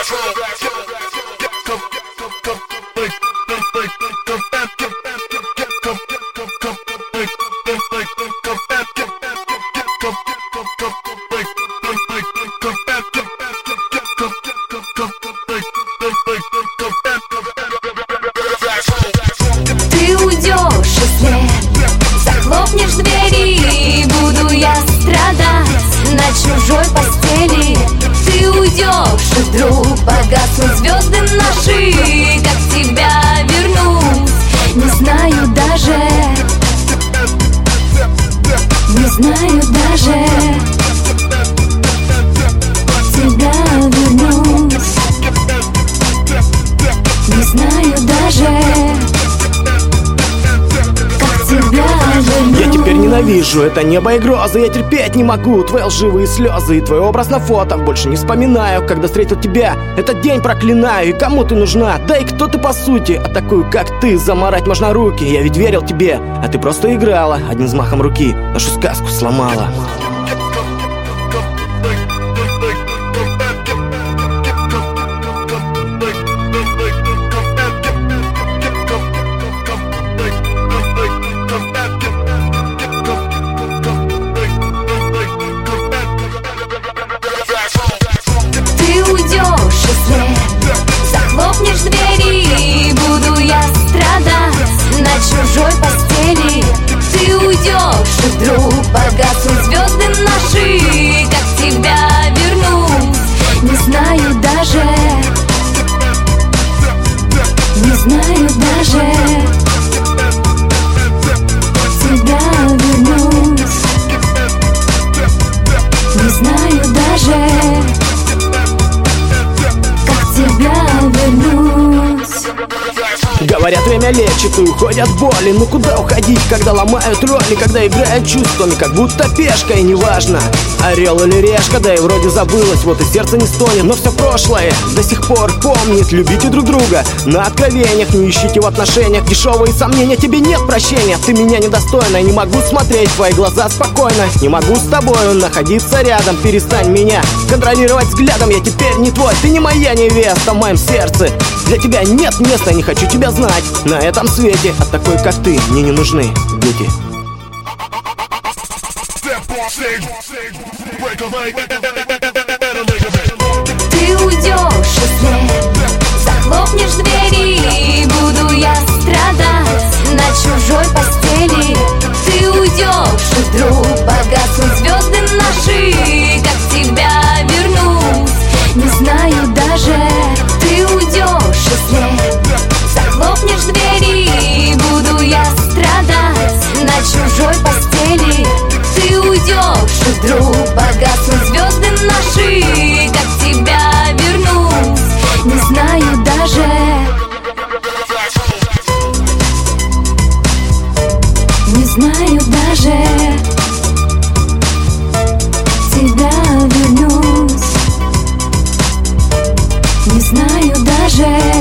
Ты уйдешь, если захлопнешь двери, буду я страдать на чужой постели. Ты уйдешь, и вдруг погаснут звезды наши. Как тебя вернуть, не знаю даже. Не знаю даже. Тебя вернуть, не знаю даже. Я теперь ненавижу это небо и грозы. Я терпеть не могу твои лживые слезы и твой образ на фото. Больше не вспоминаю, когда встретил тебя. Этот день проклинаю. И кому ты нужна? Да и кто ты по сути? А такую, как ты, замарать можно руки. Я ведь верил тебе, а ты просто играла. Одним взмахом руки нашу сказку сломала. Захлопнешь двери, буду я страдать на чужой постели. Ты уйдешь, и вдруг погаснут звезды наши. Как тебя вернуть, не знаю даже. Не знаю даже. Тебя вернуть, не знаю даже. Говорят, время лечит и уходят боли. Ну куда уходить, когда ломают роли, когда играют чувствами, как будто пешка. И неважно, орел или решка, да и вроде забылось, вот и сердце не стонет. Но все прошлое до сих пор помнит. Любите друг друга на откровениях, не ищите в отношениях дешевые сомнения. Тебе нет прощения, ты меня недостойна. Не могу смотреть в твои глаза спокойно, не могу с тобою находиться рядом. Перестань меня контролировать взглядом, я теперь не твой, ты не моя невеста. В моем сердце для тебя нет места, не хочу тебя знать на этом свете. А такой, как ты, мне не нужны дети. Ты уйдешь, если захлопнешь двери, буду я страдать на чужой постели. Ты уйдешь, и вдруг погаснут звезды наши. Как тебя вернуть, не знаю даже. Ты уйдешь, если захлопнешь двери, буду я страдать на чужой постели. Ты уйдешь, и вдруг погаснут звезды наши. Как тебя вернуть, не знаю даже. Не знаю даже. Тебя вернуть, не знаю даже.